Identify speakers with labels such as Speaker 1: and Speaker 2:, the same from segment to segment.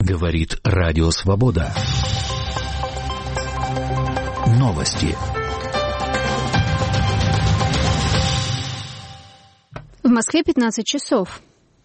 Speaker 1: Говорит Радио Свобода. Новости.
Speaker 2: В Москве 15 часов.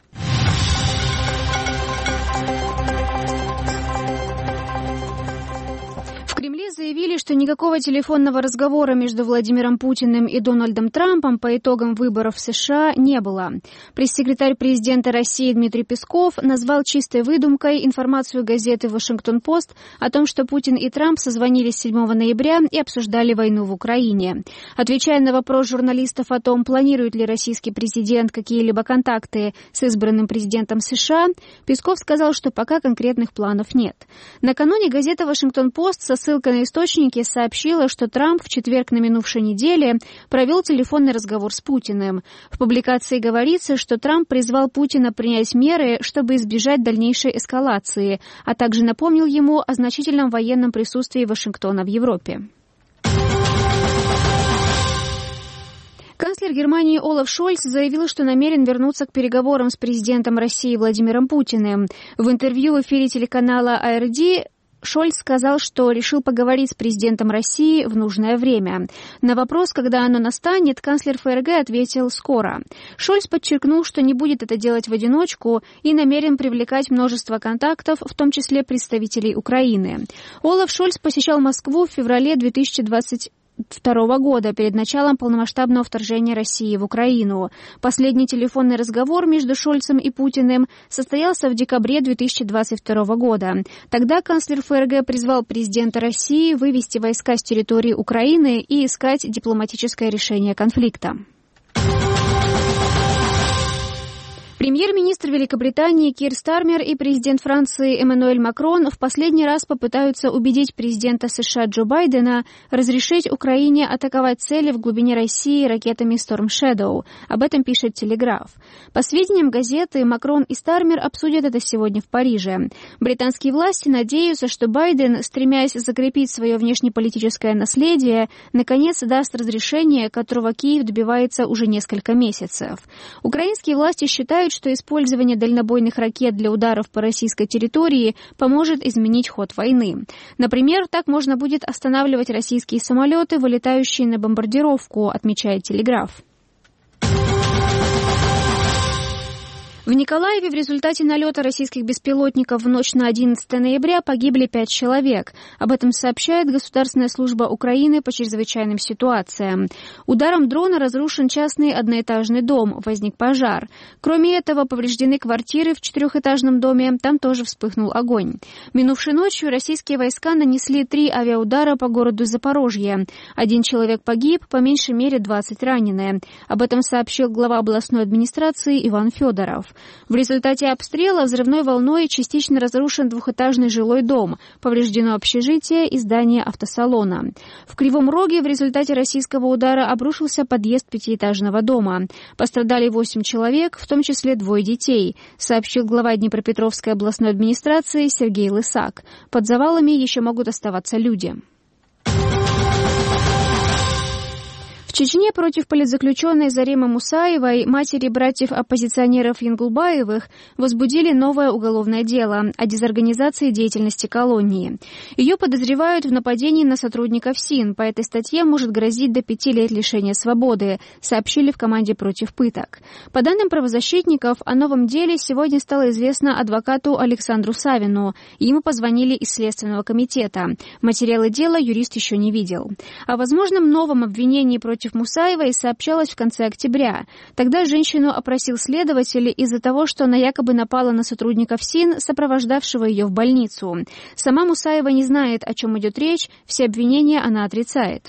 Speaker 2: В Кремле заявили, что никакого телефонного разговора между Владимиром Путиным и Дональдом Трампом по итогам выборов в США не было. Пресс-секретарь президента России Дмитрий Песков назвал чистой выдумкой информацию газеты «Вашингтон-Пост» о том, что Путин и Трамп созвонились 7 ноября и обсуждали войну в Украине. Отвечая на вопрос журналистов о том, планирует ли российский президент какие-либо контакты с избранным президентом США, Песков сказал, что пока конкретных планов нет. Накануне газета «Вашингтон-Пост» со ссылкой на источники сообщила, что Трамп в четверг на минувшей неделе провел телефонный разговор с Путиным. В публикации говорится, что Трамп призвал Путина принять меры, чтобы избежать дальнейшей эскалации, а также напомнил ему о значительном военном присутствии Вашингтона в Европе. Канцлер Германии Олаф Шольц заявил, что намерен вернуться к переговорам с президентом России Владимиром Путиным. В интервью в эфире телеканала ARD Шольц сказал, что решил поговорить с президентом России в нужное время. На вопрос, когда оно настанет, канцлер ФРГ ответил «скоро». Шольц подчеркнул, что не будет это делать в одиночку и намерен привлекать множество контактов, в том числе представителей Украины. Олаф Шольц посещал Москву в феврале 2022 года, перед началом полномасштабного вторжения России в Украину. Последний телефонный разговор между Шольцем и Путиным состоялся в декабре 2022 года. Тогда канцлер ФРГ призвал президента России вывести войска с территории Украины и искать дипломатическое решение конфликта. Премьер-министр Великобритании Кир Стармер и президент Франции Эммануэль Макрон в последний раз попытаются убедить президента США Джо Байдена разрешить Украине атаковать цели в глубине России ракетами Storm Shadow. Об этом пишет «Телеграф». По сведениям газеты, Макрон и Стармер обсудят это сегодня в Париже. Британские власти надеются, что Байден, стремясь закрепить свое внешнеполитическое наследие, наконец даст разрешение, которого Киев добивается уже несколько месяцев. Украинские власти считают, что использование дальнобойных ракет для ударов по российской территории поможет изменить ход войны. Например, так можно будет останавливать российские самолеты, вылетающие на бомбардировку, отмечает «Телеграф». В Николаеве в результате налета российских беспилотников в ночь на 11 ноября погибли 5 человек. Об этом сообщает Государственная служба Украины по чрезвычайным ситуациям. Ударом дрона разрушен частный одноэтажный дом, возник пожар. Кроме этого, повреждены квартиры в 4-этажном доме, там тоже вспыхнул огонь. Минувшей ночью российские войска нанесли 3 авиаудара по городу Запорожье. 1 человек погиб, по меньшей мере 20 ранены. Об этом сообщил глава областной администрации Иван Федоров. В результате обстрела взрывной волной частично разрушен 2-этажный жилой дом, повреждено общежитие и здание автосалона. В Кривом Роге в результате российского удара обрушился подъезд 5-этажного дома. Пострадали 8 человек, в том числе 2 детей, сообщил глава Днепропетровской областной администрации Сергей Лысак. Под завалами еще могут оставаться люди. В Чечне против политзаключенной Заремы Мусаевой, матери братьев-оппозиционеров Янгулбаевых, возбудили новое уголовное дело о дезорганизации деятельности колонии. Ее подозревают в нападении на сотрудников СИН. По этой статье может грозить до 5 лет лишения свободы, сообщили в команде против пыток. По данным правозащитников, о новом деле сегодня стало известно адвокату Александру Савину. Ему позвонили из Следственного комитета. Материалы дела юрист еще не видел. О возможном новом обвинении против Мусаевой сообщалось в конце октября. Тогда женщину опросил следователь из-за того, что она якобы напала на сотрудников СИН, сопровождавшего ее в больницу. Сама Мусаева не знает, о чем идет речь, все обвинения она отрицает.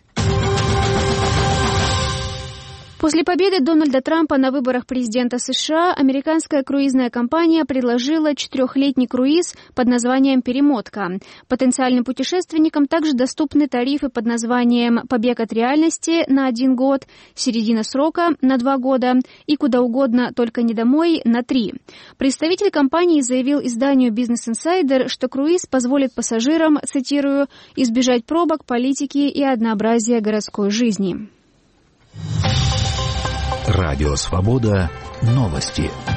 Speaker 2: После победы Дональда Трампа на выборах президента США американская круизная компания предложила 4-летний круиз под названием «Перемотка». Потенциальным путешественникам также доступны тарифы под названием «Побег от реальности» на 1 год, «Середина срока» на 2 года и «Куда угодно, только не домой» на 3. Представитель компании заявил изданию Business Insider, что круиз позволит пассажирам, цитирую, «избежать пробок, политики и однообразия городской жизни».
Speaker 1: Радио Свобода. Новости.